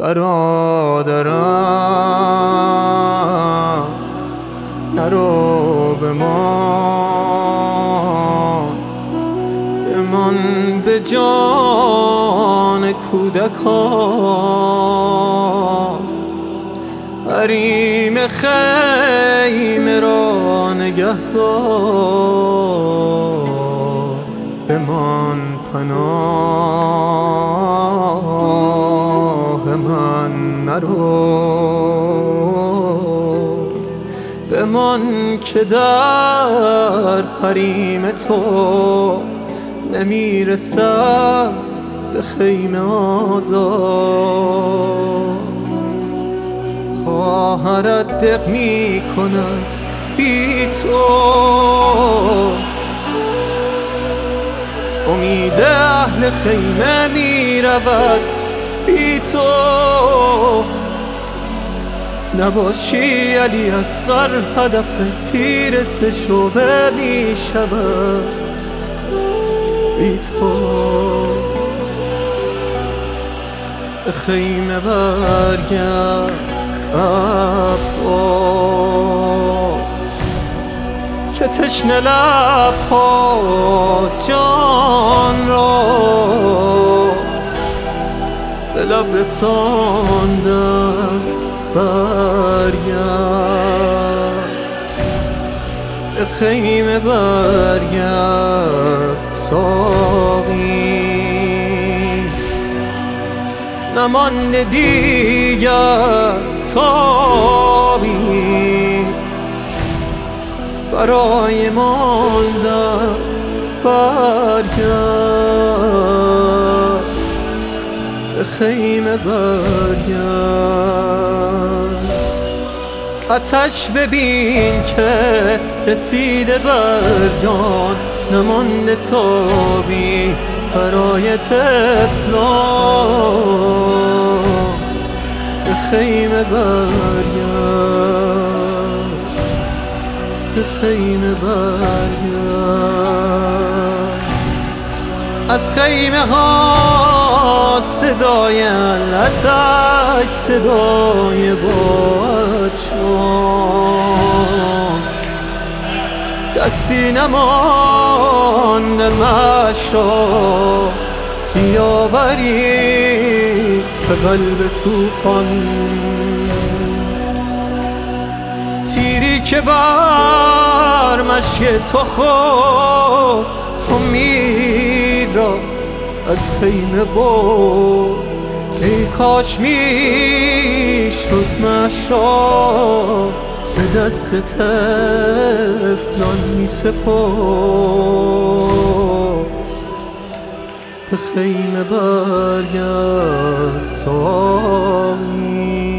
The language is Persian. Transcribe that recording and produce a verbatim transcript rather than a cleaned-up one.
برادرم نرو بمان، بمان به جان کودکان. حریم خیمه را نگه دار، بمان پناه من نرو. بمان که در حریم تو نمیرسد به خیمه آزاد. خواهرت دق می کند بی تو، امید اهل خیمه می رود بی تو. نباشی علی اصغر هدف تیر سه شعبه می شود بی تو. به خیمه برگرد عباس که تشنه لبها جان را به لب رساندن. برگرد به خیمه برگرد ساقی، نمانده دیگر تابی برای ماندن. برگرد به خیمه برگرد. آتش ببین که رسیده بر جان، نمانده تابی برای طفلان. به خیمه برگرد، به خیمه برگرد. از خیمه ها صدای آتش، صدای بادشان. دستی نمانده مشا بیاوری به قلب طوفان. تیری که بر مشک تو خود امید را از خیمه برد. ای کاش میشد مشا به دست طفلان می سپرد. به خیمه برگرد ساقی.